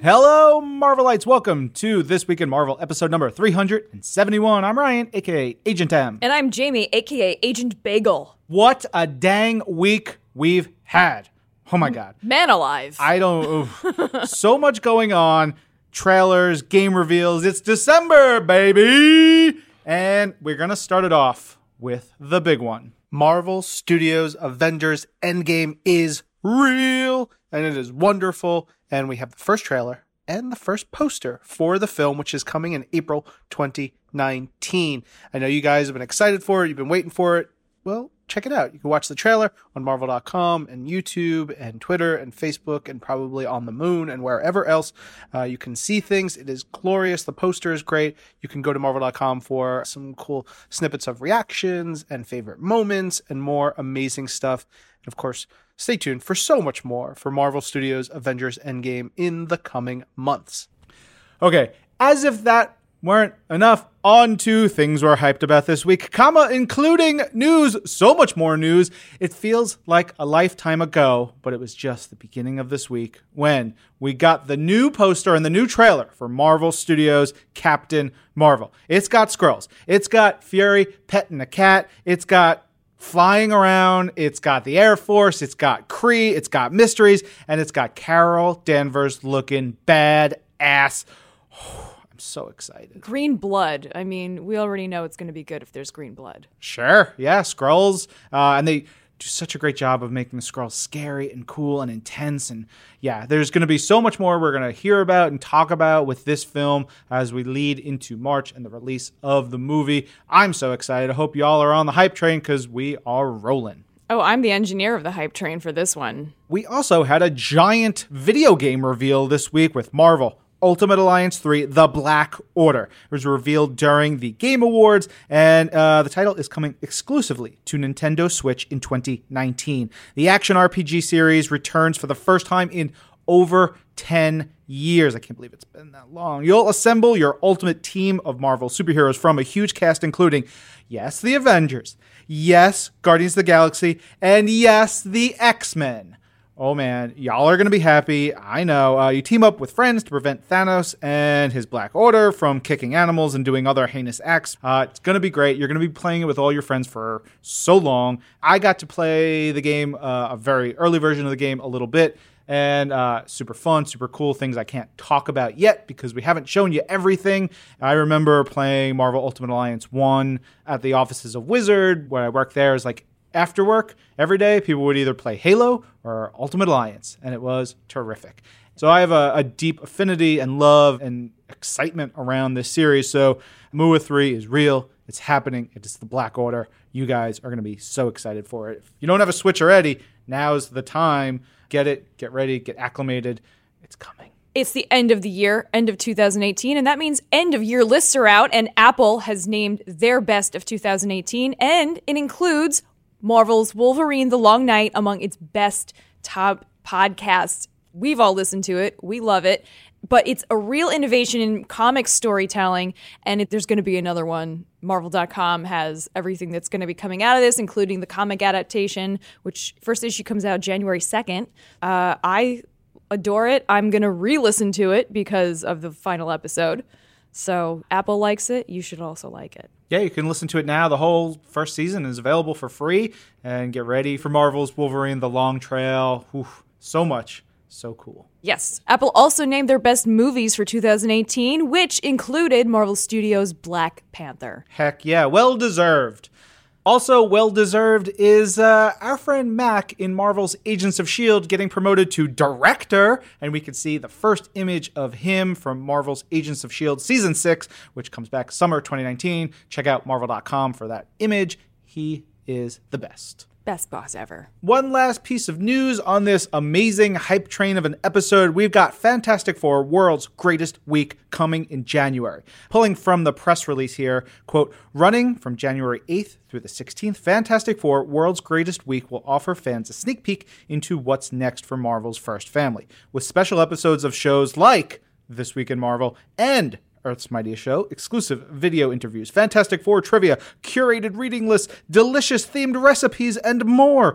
Hello, Marvelites. Welcome to This Week in Marvel, episode number 371. I'm Ryan, a.k.a. Agent M. And I'm Jamie, a.k.a. Agent Bagel. What a dang week we've had. Oh, my God. Man alive. So much going on. Trailers, game reveals. It's December, baby. And we're going to start it off with the big one. Marvel Studios' Avengers Endgame is real, and it is wonderful. And we have the first trailer and the first poster for the film, which is coming in April 2019. I know you guys have been excited for it. You've been waiting for it. Well, check it out. You can watch the trailer on Marvel.com and YouTube and Twitter and Facebook and probably on the moon and wherever else you can see things. It is glorious. The poster is great. You can go to Marvel.com for some cool snippets of reactions and favorite moments and more amazing stuff. And of course, stay tuned for so much more for Marvel Studios' Avengers Endgame in the coming months. Okay, as if that weren't enough, on to things we're hyped about this week, including news, so much more news. It feels like a lifetime ago, but it was just the beginning of this week when we got the new poster and the new trailer for Marvel Studios' Captain Marvel. It's got Skrulls. It's got Fury petting a cat. It's got flying around, it's got the Air Force, it's got Kree, it's got mysteries, and it's got Carol Danvers looking badass. I'm so excited. Green blood. I mean, we already know it's going to be good if there's green blood. Sure, yeah, Skrulls, and they do such a great job of making the Skrulls scary and cool and intense. And yeah, there's going to be so much more we're going to hear about and talk about with this film as we lead into March and the release of the movie. I'm so excited. I hope y'all are on the hype train because we are rolling. Oh, I'm the engineer of the hype train for this one. We also had a giant video game reveal this week with Marvel Ultimate Alliance 3, The Black Order. It was revealed during the Game Awards, and the title is coming exclusively to Nintendo Switch in 2019. The action RPG series returns for the first time in over 10 years. I can't believe it's been that long. You'll assemble your ultimate team of Marvel superheroes from a huge cast including, yes, the Avengers, yes, Guardians of the Galaxy, and yes, the X-Men. Oh man, y'all are going to be happy. I know. You team up with friends to prevent Thanos and his Black Order from kicking animals and doing other heinous acts. It's going to be great. You're going to be playing it with all your friends for so long. I got to play the game, a very early version of the game, a little bit. And super fun, super cool things I can't talk about yet because we haven't shown you everything. I remember playing Marvel Ultimate Alliance 1 at the offices of Wizard, where I worked there as like after work, every day, people would either play Halo or Ultimate Alliance, and it was terrific. So I have a deep affinity and love and excitement around this series. So MUA 3 is real. It's happening. It is the Black Order. You guys are going to be so excited for it. If you don't have a Switch already, now's the time. Get it, get ready, get acclimated. It's coming. It's the end of the year, end of 2018, and that means end of year lists are out, and Apple has named their best of 2018, and it includes Marvel's Wolverine: The Long Night among its best top podcasts. We've all listened to it. We love it. But it's a real innovation in comic storytelling, and there's going to be another one. Marvel.com has everything that's going to be coming out of this, including the comic adaptation, which first issue comes out January 2nd. I adore it. I'm going to re-listen to it because of the final episode. So Apple likes it. You should also like it. Yeah, you can listen to it now. The whole first season is available for free. And get ready for Marvel's Wolverine: The Long Trail. Oof, so much. So cool. Yes. Apple also named their best movies for 2018, which included Marvel Studios' Black Panther. Heck yeah. Well-deserved. Also well-deserved is our friend Mac in Marvel's Agents of S.H.I.E.L.D. getting promoted to director. And we can see the first image of him from Marvel's Agents of S.H.I.E.L.D. Season 6, which comes back summer 2019. Check out Marvel.com for that image. He is the best. Best boss ever. One last piece of news on this amazing hype train of an episode. We've got Fantastic Four World's Greatest Week coming in January. Pulling from the press release here, quote, running from January 8th through the 16th, Fantastic Four World's Greatest Week will offer fans a sneak peek into what's next for Marvel's first family, with special episodes of shows like This Week in Marvel and Earth's Mightiest Show, exclusive video interviews, Fantastic Four trivia, curated reading lists, delicious themed recipes, and more.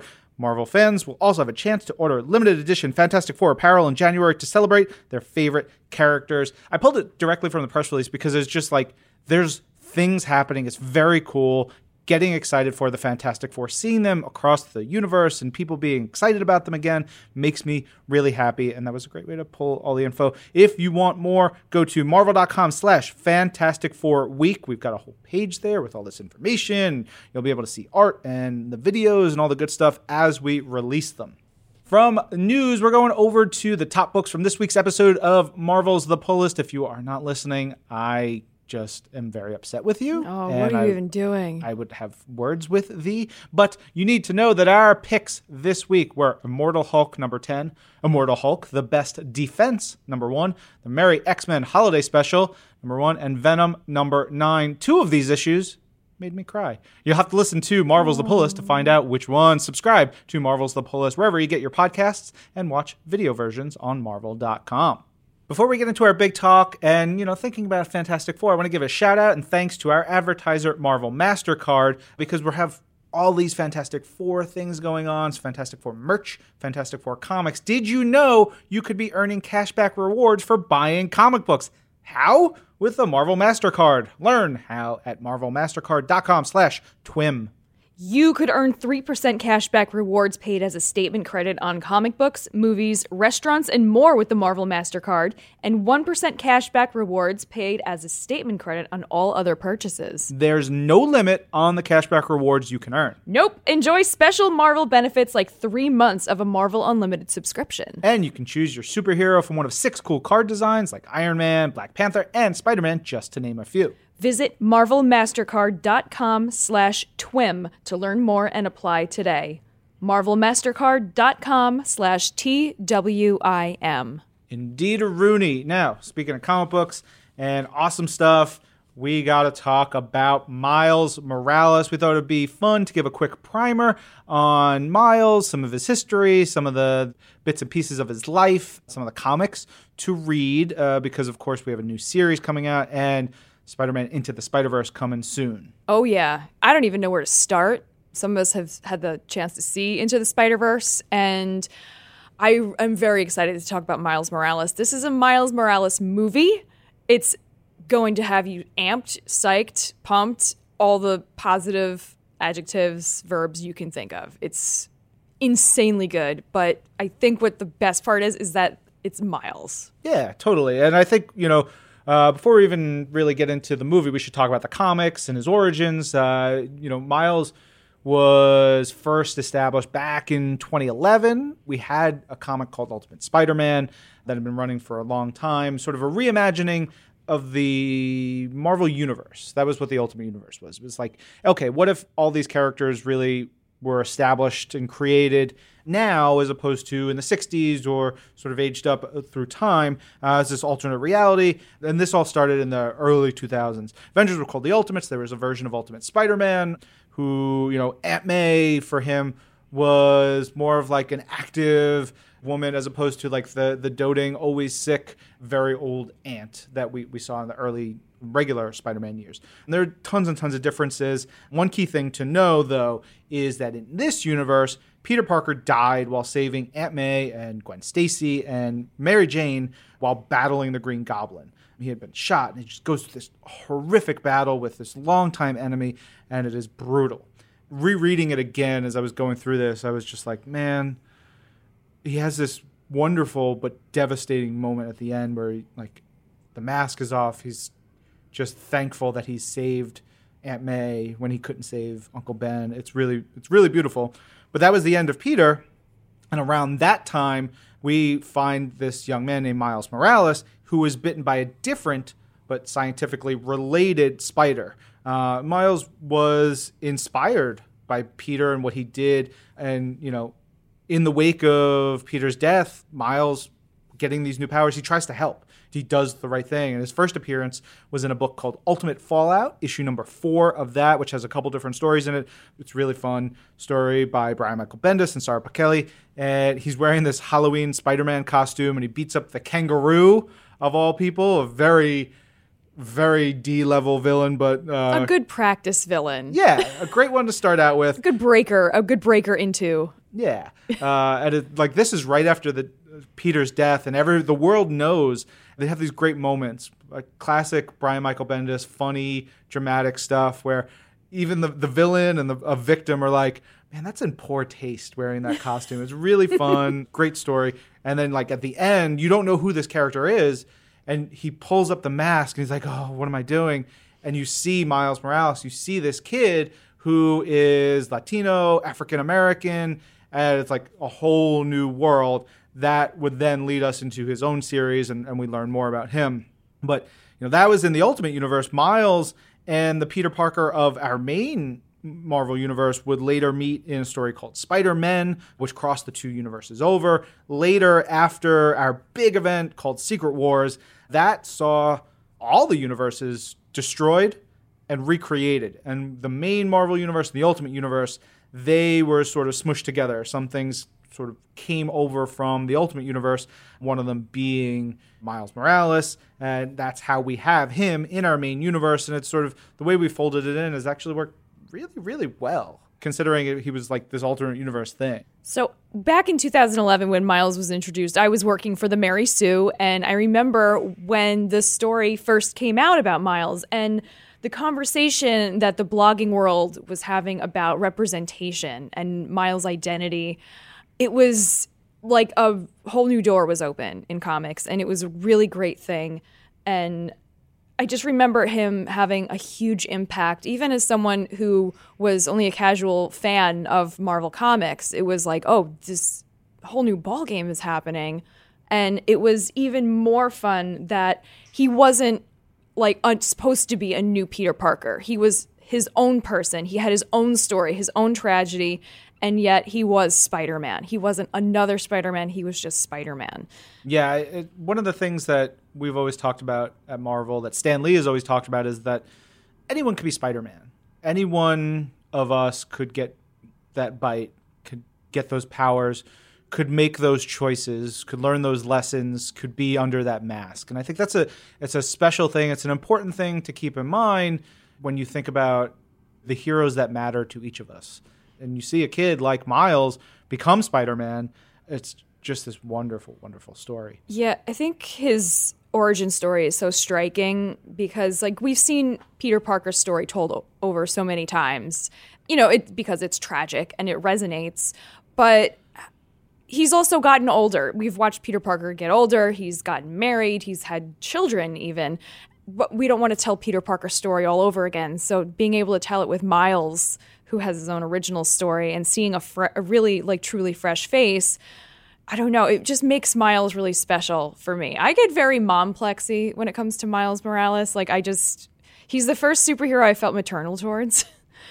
Marvel fans will also have a chance to order limited edition Fantastic Four apparel in January to celebrate their favorite characters. I pulled it directly from the press release because it's just like, there's things happening. It's very cool. Getting excited for the Fantastic Four, seeing them across the universe and people being excited about them again makes me really happy. And that was a great way to pull all the info. If you want more, go to marvel.com/Fantastic Four Week. We've got a whole page there with all this information. You'll be able to see art and the videos and all the good stuff as we release them. From news, we're going over to the top books from this week's episode of Marvel's The Pull List. If you are not listening, I just am very upset with you. Oh, what are you even doing? I would have words with thee. But you need to know that our picks this week were Immortal Hulk number 10, Immortal Hulk, The Best Defense number 1, The Merry X-Men Holiday Special number 1, and Venom number 9. 2 of these issues made me cry. You'll have to listen to Marvel's The Pull List to find out which one. Subscribe to Marvel's The Pull List wherever you get your podcasts and watch video versions on Marvel.com. Before we get into our big talk and, thinking about Fantastic Four, I want to give a shout out and thanks to our advertiser, Marvel MasterCard, because we have all these Fantastic Four things going on. It's Fantastic Four merch, Fantastic Four comics. Did you know you could be earning cashback rewards for buying comic books? How? With the Marvel MasterCard. Learn how at marvelmastercard.com/twim. You could earn 3% cashback rewards paid as a statement credit on comic books, movies, restaurants, and more with the Marvel MasterCard, and 1% cashback rewards paid as a statement credit on all other purchases. There's no limit on the cashback rewards you can earn. Nope. Enjoy special Marvel benefits like 3 months of a Marvel Unlimited subscription. And you can choose your superhero from one of 6 cool card designs like Iron Man, Black Panther, and Spider-Man, just to name a few. Visit marvelmastercard.com/twim to learn more and apply today. marvelmastercard.com/TWIM. Indeed, Rooney. Now, speaking of comic books and awesome stuff, we got to talk about Miles Morales. We thought it'd be fun to give a quick primer on Miles, some of his history, some of the bits and pieces of his life, some of the comics to read, because, of course, we have a new series coming out, and Spider-Man Into the Spider-Verse coming soon. Oh, yeah. I don't even know where to start. Some of us have had the chance to see Into the Spider-Verse, and I'm very excited to talk about Miles Morales. This is a Miles Morales movie. It's going to have you amped, psyched, pumped, all the positive adjectives, verbs you can think of. It's insanely good, but I think what the best part is that it's Miles. Yeah, totally. And I think, before we even really get into the movie, we should talk about the comics and his origins. Miles was first established back in 2011. We had a comic called Ultimate Spider-Man that had been running for a long time, sort of a reimagining of the Marvel Universe. That was what the Ultimate Universe was. It was like, okay, what if all these characters really were established and created now as opposed to in the 60s or sort of aged up through time as this alternate reality. And this all started in the early 2000s. Avengers were called the Ultimates. There was a version of Ultimate Spider-Man who, Aunt May for him was more of like an active woman as opposed to like the doting, always sick, very old aunt that we saw in the early regular Spider-Man years. And there are tons and tons of differences. One key thing to know, though, is that in this universe, Peter Parker died while saving Aunt May and Gwen Stacy and Mary Jane while battling the Green Goblin. He had been shot, and he just goes through this horrific battle with this longtime enemy, and it is brutal. Rereading it again as I was going through this, I was just like, man, he has this wonderful but devastating moment at the end where the mask is off. He's just thankful that he saved Aunt May when he couldn't save Uncle Ben. It's really beautiful. But that was the end of Peter. And around that time, we find this young man named Miles Morales who was bitten by a different but scientifically related spider. Miles was inspired by Peter and what he did. And, in the wake of Peter's death, Miles getting these new powers, he tries to help. He does the right thing. And his first appearance was in a book called Ultimate Fallout, issue number 4 of that, which has a couple different stories in it. It's a really fun story by Brian Michael Bendis and Sarah Pichelli. And he's wearing this Halloween Spider-Man costume, and he beats up the Kangaroo, of all people, a very, very D-level villain, but... a good practice villain. Yeah, a great one to start out with. A good breaker into Yeah. Like this is right after Peter's death, and the world knows. They have these great moments, like classic Brian Michael Bendis, funny, dramatic stuff where even the villain and a victim are like, man, that's in poor taste wearing that costume. It's really fun, great story. And then like at the end, you don't know who this character is, and he pulls up the mask and he's like, oh, what am I doing? And you see Miles Morales, you see this kid who is Latino, African-American, and it's like a whole new world that would then lead us into his own series, and we learn more about him. But that was in the Ultimate Universe. Miles and the Peter Parker of our main Marvel Universe would later meet in a story called Spider-Men, which crossed the two universes over. Later, after our big event called Secret Wars, that saw all the universes destroyed and recreated. And the main Marvel Universe and the Ultimate Universe, they were sort of smushed together. Some things sort of came over from the Ultimate Universe, one of them being Miles Morales, and that's how we have him in our main universe. And it's sort of the way we folded it in has actually worked really, really well, considering he was like this alternate universe thing. So back in 2011, when Miles was introduced, I was working for the Mary Sue, and I remember when the story first came out about Miles and the conversation that the blogging world was having about representation and Miles' identity. It was like a whole new door was open in comics, and it was a really great thing. And I just remember him having a huge impact, even as someone who was only a casual fan of Marvel Comics. It was like, oh, this whole new ballgame is happening. And it was even more fun that he wasn't like supposed to be a new Peter Parker. He was his own person. He had his own story, his own tragedy, and yet he was Spider-Man. He wasn't another Spider-Man. He was just Spider-Man. Yeah, one of the things that we've always talked about at Marvel, that Stan Lee has always talked about, is that anyone could be Spider-Man. Any one of us could get that bite, could get those powers, could make those choices, could learn those lessons, could be under that mask. And I think it's a special thing. It's an important thing to keep in mind when you think about the heroes that matter to each of us. And you see a kid like Miles become Spider-Man, it's just this wonderful, wonderful story. Yeah, I think his origin story is so striking because, like, we've seen Peter Parker's story told over so many times, because it's tragic and it resonates. But he's also gotten older. We've watched Peter Parker get older. He's gotten married. He's had children even. But we don't want to tell Peter Parker's story all over again. So being able to tell it with Miles, who has his own original story, and seeing a really, like, truly fresh face, I don't know. It just makes Miles really special for me. I get very mom-plexy when it comes to Miles Morales. Like, he's the first superhero I felt maternal towards.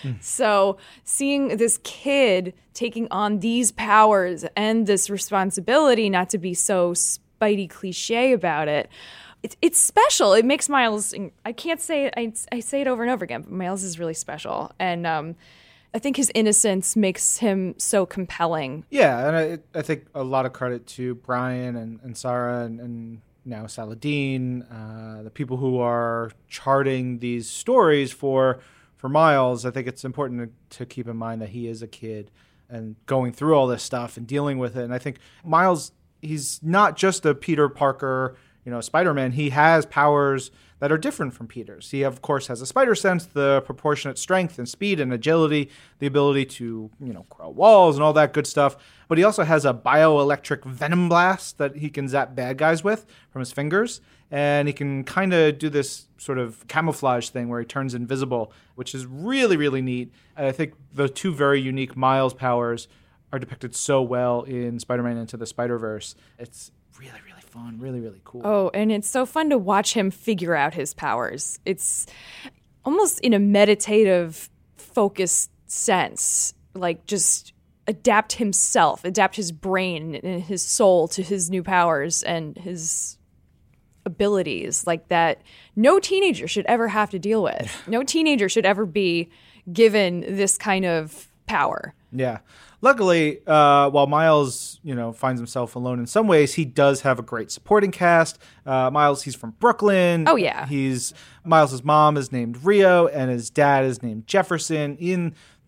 So seeing this kid taking on these powers and this responsibility, not to be so Spidey cliche about it, it's special. It makes Miles, I can't say it, I say it over and over again, but Miles is really special. And I think his innocence makes him so compelling. Yeah, and I think a lot of credit to Brian and Sarah and now Saladin, the people who are charting these stories for Miles. I think it's important to keep in mind that he is a kid and going through all this stuff and dealing with it. And I think Miles, he's not just a Peter Parker, Spider-Man. He has powers that are different from Peter's. He, of course, has a spider sense, the proportionate strength and speed and agility, the ability to, crawl walls and all that good stuff. But he also has a bioelectric venom blast that he can zap bad guys with from his fingers. And he can kind of do this sort of camouflage thing where he turns invisible, which is really, really neat. And I think the two very unique Miles powers are depicted so well in Spider-Man Into the Spider-Verse. It's really, really fun, really, really cool. Oh, and it's so fun to watch him figure out his powers. It's almost in a meditative, focused sense, like just adapt his brain and his soul to his new powers and his abilities like that no teenager should ever have to deal with. No teenager should ever be given this kind of power. Yeah. Luckily, while Miles, finds himself alone in some ways, he does have a great supporting cast. Miles, he's from Brooklyn. Oh, yeah. Miles's mom is named Rio, and his dad is named Jefferson. In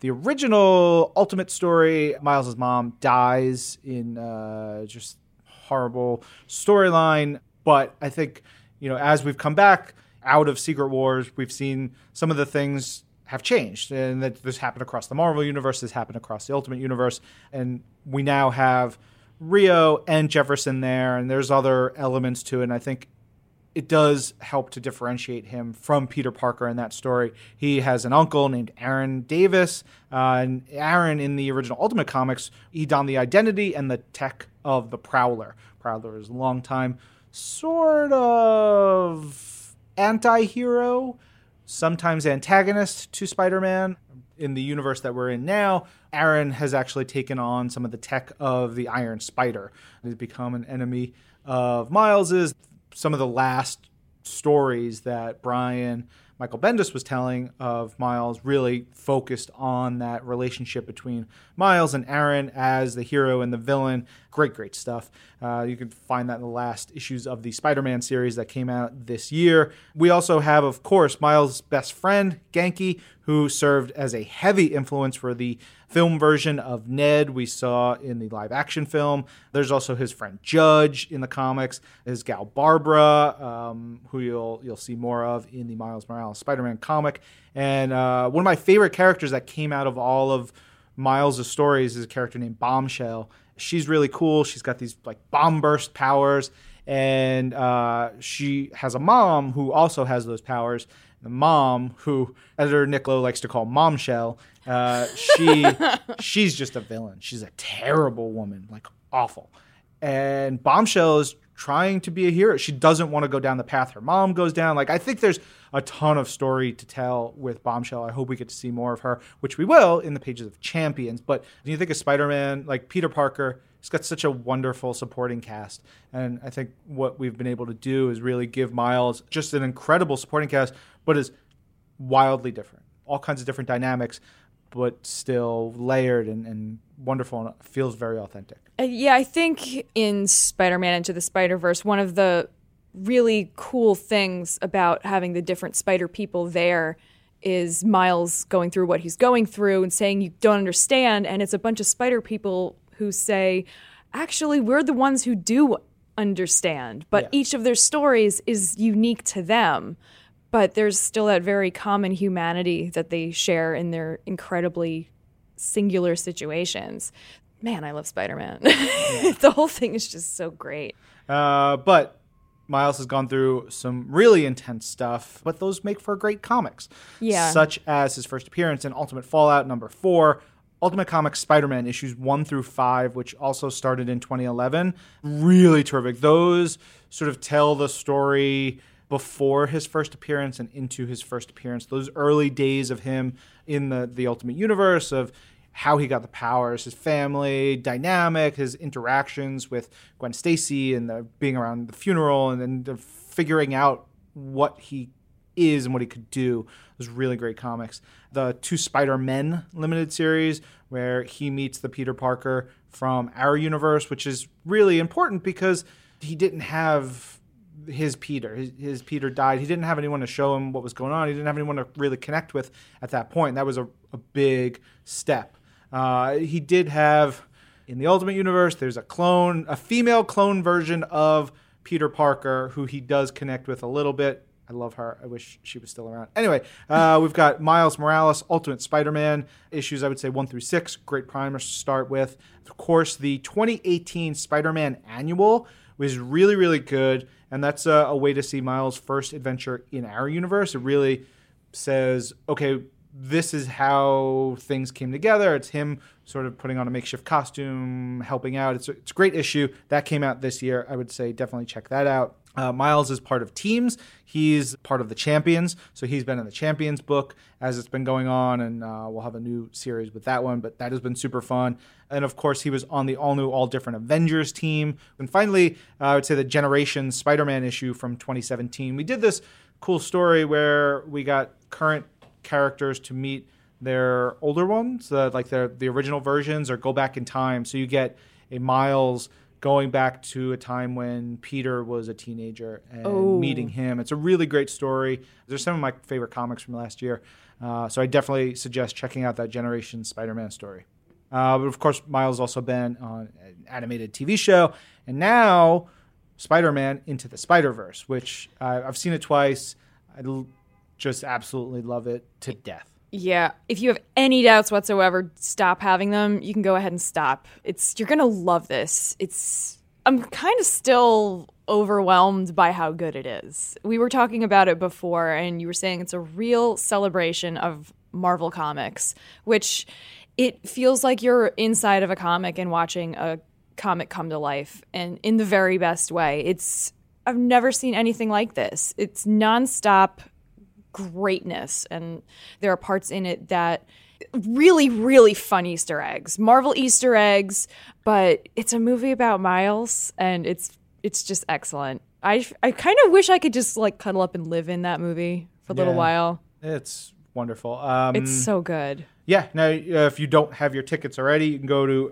the original Ultimate story, Miles' mom dies in just horrible storyline. But I think, as we've come back out of Secret Wars, we've seen some of the things have changed, and that this happened across the Marvel Universe, this happened across the Ultimate Universe, and we now have Rio and Jefferson there, and there's other elements to it, and I think it does help to differentiate him from Peter Parker in that story. He has an uncle named Aaron Davis, and Aaron in the original Ultimate Comics, he donned the identity and the tech of the Prowler. Prowler is a long-time sort of anti-hero, sometimes antagonist to Spider-Man. In the universe that we're in now, Aaron has actually taken on some of the tech of the Iron Spider. He's become an enemy of Miles's. Some of the last stories that Michael Bendis was telling of Miles really focused on that relationship between Miles and Aaron as the hero and the villain. Great stuff. You can find that in the last issues of the Spider-Man series that came out this year. We also have, of course, Miles' best friend, Genki, who served as a heavy influence for the film version of Ned we saw in the live-action film. There's also his friend Judge in the comics, his gal Barbara, who you'll see more of in the Miles Morales Spider-Man comic. And one of my favorite characters that came out of all of Miles' stories is a character named Bombshell. She's really cool. She's got these like bomb burst powers, and she has a mom who also has those powers. The mom, who editor Nick Lowe likes to call Momshell, she's just a villain. She's a terrible woman, like awful. And Bombshell is trying to be a hero. She doesn't want to go down the path her mom goes down. Like, I think there's a ton of story to tell with Bombshell. I hope we get to see more of her, which we will in the pages of Champions. But when you think of Spider-Man, like Peter Parker, he's got such a wonderful supporting cast. And I think what we've been able to do is really give Miles just an incredible supporting cast, but is wildly different. All kinds of different dynamics, but still layered and wonderful, and feels very authentic. Yeah, I think in Spider-Man Into the Spider-Verse, one of the really cool things about having the different Spider people there is Miles going through what he's going through and saying you don't understand, and it's a bunch of Spider people who say, actually, we're the ones who do understand, but each of their stories is unique to them. But there's still that very common humanity that they share in their incredibly singular situations. Man, I love Spider-Man. The whole thing is just so great. But Miles has gone through some really intense stuff, but those make for great comics. Yeah. Such as his first appearance in Ultimate Fallout #4, Ultimate Comics Spider-Man issues 1 through 5, which also started in 2011. Really terrific. Those sort of tell the story before his first appearance and into his first appearance. Those early days of him in the Ultimate Universe, of how he got the powers, his family dynamic, his interactions with Gwen Stacy, and being around the funeral, and then the figuring out what he is and what he could do. Those really great comics. The 2 Spider-Men limited series, where he meets the Peter Parker from our universe, which is really important because he didn't have his Peter. His Peter died. He didn't have anyone to show him what was going on. He didn't have anyone to really connect with at that point. That was a big step. He did have, in the Ultimate Universe, there's a female clone version of Peter Parker who he does connect with a little bit. I love her. I wish she was still around. Anyway, we've got Miles Morales, Ultimate Spider-Man issues, I would say 1 through 6. Great primers to start with. Of course, the 2018 Spider-Man Annual was really, really good. And that's a way to see Miles' first adventure in our universe. It really says, okay, this is how things came together. It's him sort of putting on a makeshift costume, helping out. It's a great issue. That came out this year. I would say definitely check that out. Miles is part of Teams. He's part of the Champions. So he's been in the Champions book as it's been going on, and we'll have a new series with that one, but that has been super fun. And of course, he was on the all-new, all-different Avengers team. And finally, I would say the Generations Spider-Man issue from 2017. We did this cool story where we got current characters to meet their older ones, like the original versions, or go back in time. So you get a Miles going back to a time when Peter was a teenager and meeting him. It's a really great story. There's some of my favorite comics from last year. So I definitely suggest checking out that Generation Spider-Man story. But of course, Miles also been on an animated TV show, and now Spider-Man Into the Spider-Verse, which I've seen it twice. Just absolutely love it to death. Yeah, if you have any doubts whatsoever, stop having them. You can go ahead and stop. You're gonna love this. I'm kind of still overwhelmed by how good it is. We were talking about it before, and you were saying it's a real celebration of Marvel Comics, which it feels like you're inside of a comic and watching a comic come to life, and in the very best way. I've never seen anything like this. It's nonstop greatness, and there are parts in it that really, really fun Easter eggs, Marvel Easter eggs, but it's a movie about Miles, and it's just excellent. I kind of wish I could just like cuddle up and live in that movie for a little while. It's wonderful. It's so good. Yeah. Now, if you don't have your tickets already, you can go to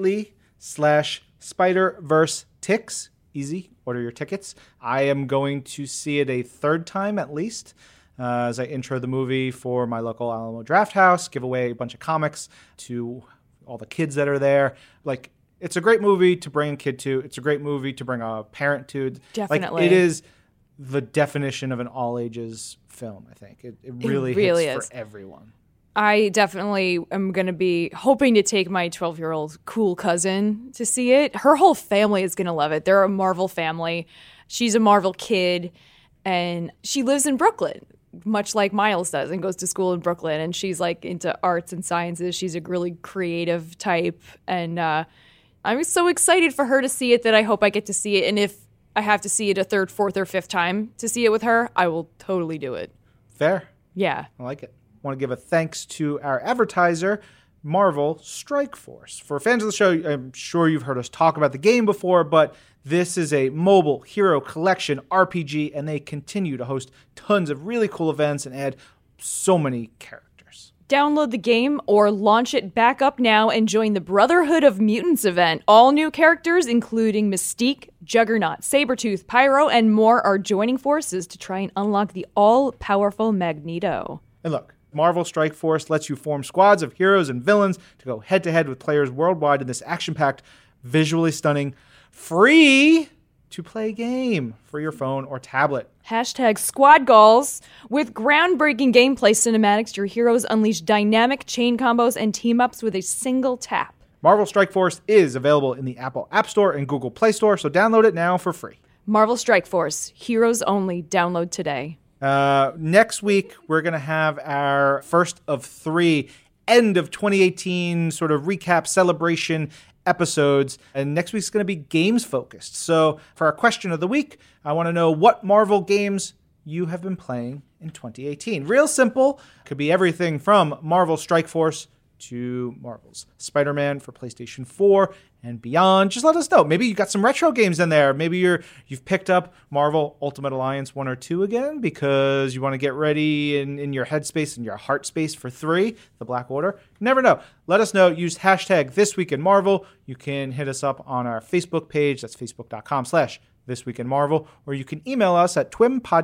bit.ly/Spider-Verse-Tix. Easy. Order your tickets. I am going to see it a third time at least. As I intro the movie for my local Alamo Draft House, give away a bunch of comics to all the kids that are there. Like, it's a great movie to bring a kid to. It's a great movie to bring a parent to. Definitely. Like, it is the definition of an all-ages film, I think. It really hits for everyone. I definitely am going to be hoping to take my 12-year-old cool cousin to see it. Her whole family is going to love it. They're a Marvel family. She's a Marvel kid, and she lives in Brooklyn, much like Miles does, and goes to school in Brooklyn. And she's like into arts and sciences. She's a really creative type. And I'm so excited for her to see it that I hope I get to see it. And if I have to see it a third, fourth, or fifth time to see it with her, I will totally do it. Fair. Yeah. I like it. I want to give a thanks to our advertiser, Marvel Strike Force. For fans of the show, I'm sure you've heard us talk about the game before, but this is a mobile hero collection RPG, and they continue to host tons of really cool events and add so many characters. Download the game or launch it back up now and join the Brotherhood of Mutants event. All new characters, including Mystique, Juggernaut, Sabretooth, Pyro, and more, are joining forces to try and unlock the all-powerful Magneto. And look, Marvel Strike Force lets you form squads of heroes and villains to go head-to-head with players worldwide in this action-packed, visually stunning, free-to-play game for your phone or tablet. Hashtag Squad Goals. With groundbreaking gameplay cinematics, your heroes unleash dynamic chain combos and team-ups with a single tap. Marvel Strike Force is available in the Apple App Store and Google Play Store, so download it now for free. Marvel Strike Force. Heroes only. Download today. Next week, we're going to have our first of 3 end of 2018 sort of recap celebration episodes. And next week's going to be games focused. So for our question of the week, I want to know what Marvel games you have been playing in 2018. Real simple. Could be everything from Marvel Strike Force to Marvel's Spider-Man for PlayStation 4 and beyond. Just let us know. Maybe you got some retro games in there. Maybe you've picked up Marvel Ultimate Alliance 1 or 2 again because you want to get ready in your headspace and your heart space for 3, the Black Order. Never know. Let us know. Use hashtag ThisWeekInMarvel. You can hit us up on our Facebook page. That's facebook.com/ThisWeekInMarvel. Or you can email us at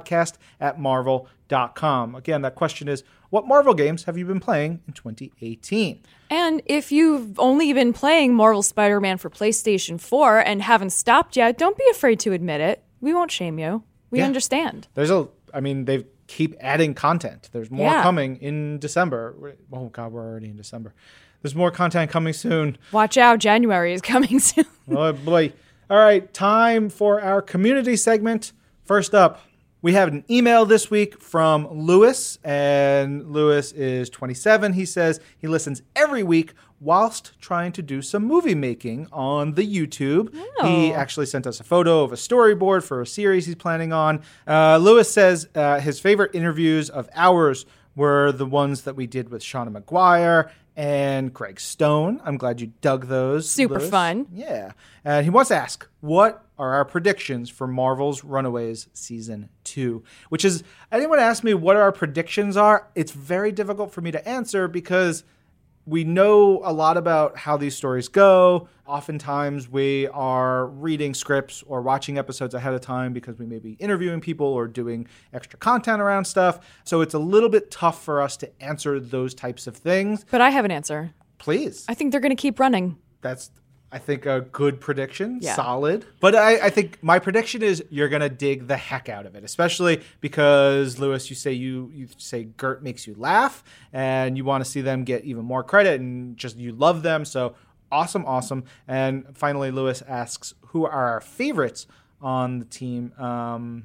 twimpodcast@marvel.com. Again, that question is, what Marvel games have you been playing in 2018? And if you've only been playing Marvel Spider-Man for PlayStation 4 and haven't stopped yet, don't be afraid to admit it. We won't shame you. We understand. They keep adding content. There's more coming in December. Oh, God, we're already in December. There's more content coming soon. Watch out. January is coming soon. Oh, boy. All right, time for our community segment. First up, we have an email this week from Lewis, and Lewis is 27. He says he listens every week whilst trying to do some movie making on the YouTube. Oh. He actually sent us a photo of a storyboard for a series he's planning on. Lewis says his favorite interviews of ours were the ones that we did with Shauna McGuire and Greg Stone. I'm glad you dug those. Super Lewis. Fun. Yeah. And he wants to ask, what are our predictions for Marvel's Runaways Season 2? Which is, anyone ask me what our predictions are, it's very difficult for me to answer because We know a lot about how these stories go. Oftentimes we are reading scripts or watching episodes ahead of time because we may be interviewing people or doing extra content around stuff. So it's a little bit tough for us to answer those types of things. But I have an answer. Please. I think they're going to keep running. That's, I think, a good prediction. Yeah. Solid. But I think my prediction is you're going to dig the heck out of it, especially because, Lewis, you say Gert makes you laugh and you want to see them get even more credit and just you love them. So awesome. And finally, Lewis asks, who are our favorites on the team? I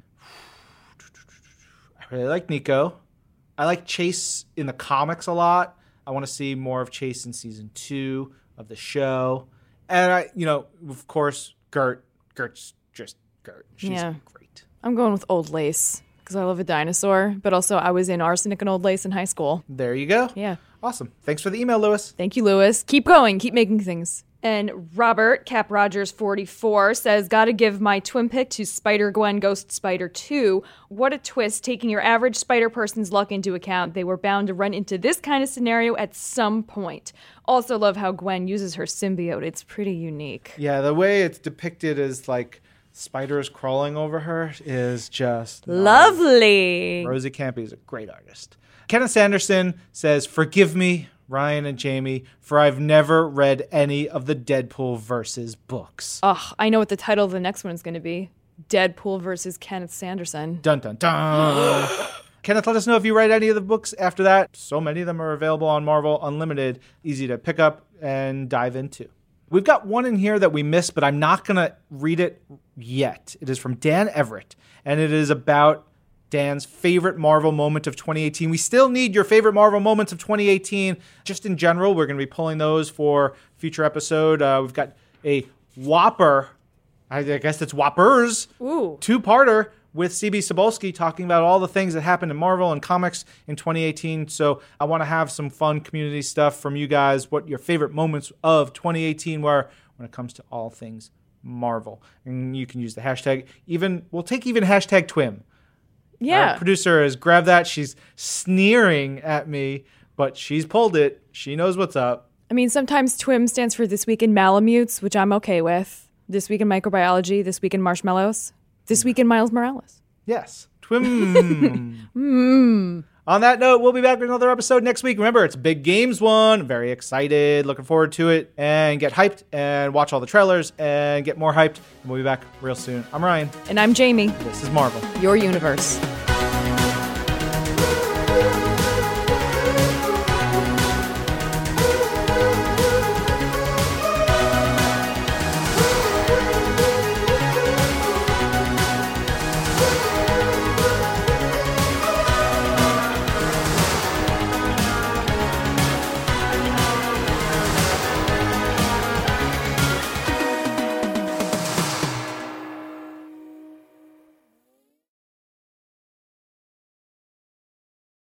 really like Nico. I like Chase in the comics a lot. I want to see more of Chase in season 2 of the show. And of course, Gert's just Gert. She's great. I'm going with Old Lace because I love a dinosaur, but also I was in Arsenic and Old Lace in high school. There you go. Yeah. Awesome. Thanks for the email, Lewis. Thank you, Lewis. Keep going. Keep making things. And Robert, Cap Rogers 44, says, gotta give my twin pick to Spider-Gwen Ghost Spider 2. What a twist, taking your average spider person's luck into account. They were bound to run into this kind of scenario at some point. Also love how Gwen uses her symbiote. It's pretty unique. Yeah, the way it's depicted as like spiders crawling over her is just lovely. Rosie Campy is a great artist. Kenneth Sanderson says, forgive me, Ryan and Jamie, for I've never read any of the Deadpool versus books. I know what the title of the next one is going to be. Deadpool versus Kenneth Sanderson. Dun, dun, dun. Kenneth, let us know if you read any of the books after that. So many of them are available on Marvel Unlimited. Easy to pick up and dive into. We've got one in here that we missed, but I'm not going to read it yet. It is from Dan Everett, and it is about Dan's favorite Marvel moment of 2018. We still need your favorite Marvel moments of 2018. Just in general, we're going to be pulling those for future episode. We've got a whopper, I guess it's whoppers, two-parter with CB Cebulski talking about all the things that happened in Marvel and comics in 2018. So I want to have some fun community stuff from you guys, what your favorite moments of 2018 were when it comes to all things Marvel. And you can use the hashtag. We'll take hashtag TWIM. Yeah. Our producer has grabbed that. She's sneering at me, but she's pulled it. She knows what's up. I mean, sometimes TWIM stands for This Week in Malamutes, which I'm okay with. This Week in Microbiology, This Week in Marshmallows, This Week in Miles Morales. Yes. TWIM. On that note, we'll be back with another episode next week. Remember, it's Big Games One. Very excited. Looking forward to it. And get hyped and watch all the trailers and get more hyped. And we'll be back real soon. I'm Ryan. And I'm Jamie. This is Marvel. Your universe.